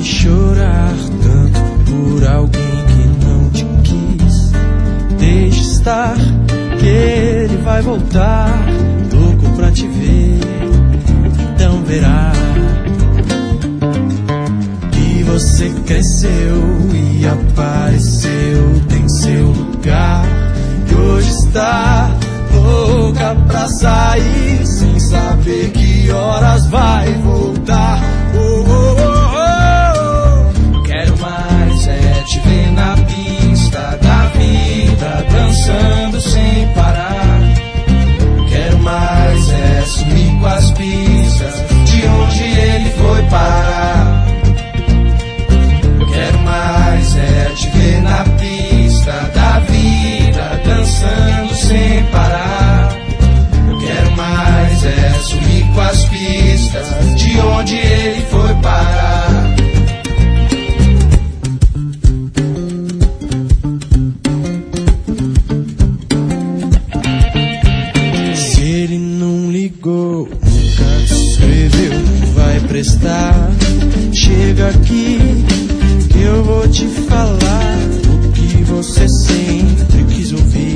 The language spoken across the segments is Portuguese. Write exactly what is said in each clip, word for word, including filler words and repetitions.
vi chorar tanto por alguém que não te quis. Deixe estar, que ele vai voltar, louco pra te ver. Então verá que você cresceu e apareceu, tem seu lugar. E hoje está louca pra sair, sem saber que horas vai voltar. Oh, oh, oh, oh. Quero mais é te ver na pista da vida, dançando sem parar. Quero mais é sumir com as pistas de onde ele foi parar. Quero mais é te ver na pista da vida, dançando sem parar. Eu quero mais é sumir com as pistas de onde ele foi parar. Se ele não ligou, nunca te escreveu, não vai prestar. Chega aqui que eu vou te falar o que você sempre quis ouvir.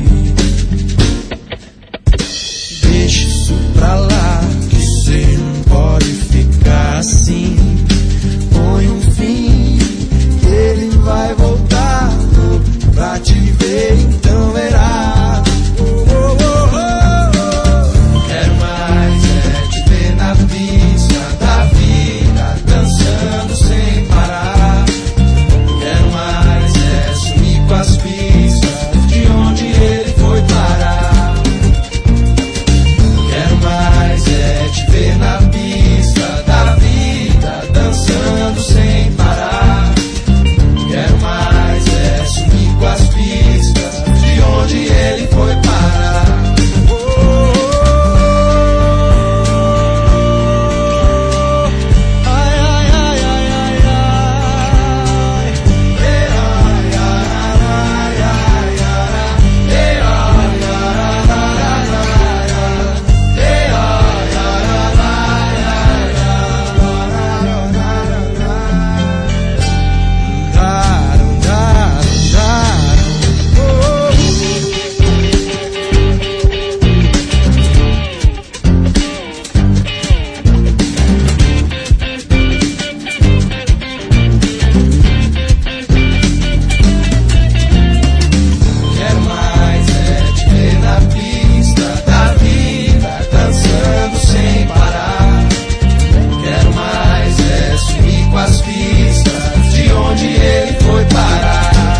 Deixa isso pra lá, que você não pode ficar assim. Põe um fim, ele vai voltar pra te ver, então verá. Oh, oh, oh, oh, oh. Quero mais é te ver na pista da vida, dançando sem parar. Quero mais é sumir com as pistas de onde ele foi parar. Quero mais é te ver na pista da vida, dançando sem parar. Quero mais é sumir com as pistas de onde ele foi parar. Oh, ai, ai, ai, ai, ai, ai. Ei, ai, ai, ai, ai, ai. Ei, ai, ai, ai, ai, ai. Ei, ai, ai, ai, ai, ai. Daram, daram, daram. Oh. Quero mais é te ver na pista da vida, dançando sem parar. Quero mais é sumir com as pistas de onde ele foi parar.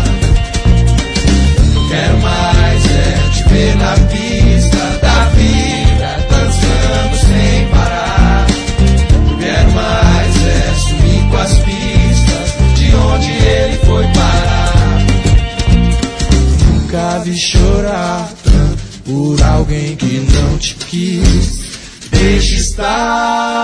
Quero mais é te ver na pista da vida, dançando sem parar. Quero mais é sumir com as pistas de onde ele foi parar. Nunca vi chorar tanto por alguém que não te quis. Deixe estar.